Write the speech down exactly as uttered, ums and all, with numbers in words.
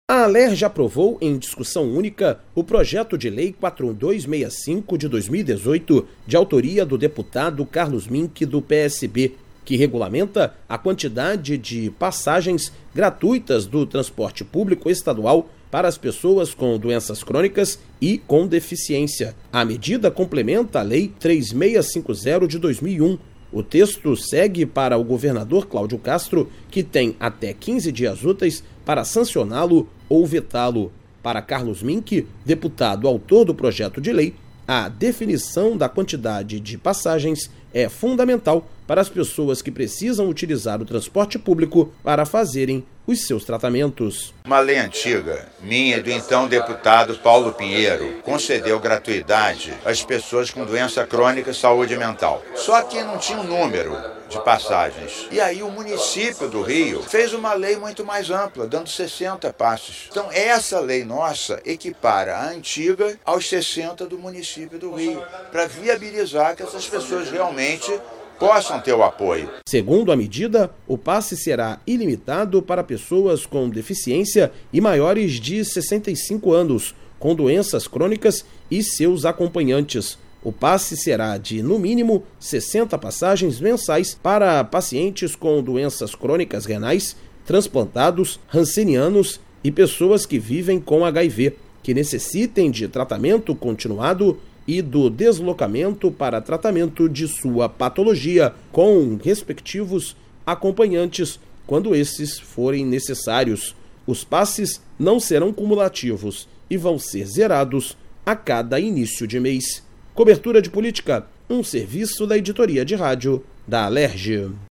A Alerj aprovou em discussão única o projeto de lei quatro mil duzentos e sessenta e cinco de dois mil e dezoito, de autoria do deputado Carlos Mink, do P S B, que regulamenta a quantidade de passagens gratuitas do transporte público estadual para as pessoas com doenças crônicas e com deficiência. A medida complementa a Lei três mil seiscentos e cinquenta de dois mil e um. O texto segue para o governador Cláudio Castro, que tem até quinze dias úteis para sancioná-lo ou vetá-lo. Para Carlos Mink, deputado autor do projeto de lei, a definição da quantidade de passagens é fundamental para as pessoas que precisam utilizar o transporte público para fazerem os seus tratamentos. Uma lei antiga, minha e do então deputado Paulo Pinheiro, concedeu gratuidade às pessoas com doença crônica e saúde mental. Só que não tinha um número de passagens. E aí o município do Rio fez uma lei muito mais ampla, dando sessenta passes. Então essa lei nossa equipara a antiga aos sessenta do município do Rio, para viabilizar que essas pessoas realmente possam ter o apoio. Segundo a medida, o passe será ilimitado para pessoas com deficiência e maiores de sessenta e cinco anos, com doenças crônicas e seus acompanhantes. O passe será de, no mínimo, sessenta passagens mensais para pacientes com doenças crônicas renais, transplantados, hanseníanos e pessoas que vivem com H I V, que necessitem de tratamento continuado e do deslocamento para tratamento de sua patologia, com respectivos acompanhantes, quando esses forem necessários. Os passes não serão cumulativos e vão ser zerados a cada início de mês. Cobertura de política, um serviço da editoria de rádio da Alerj.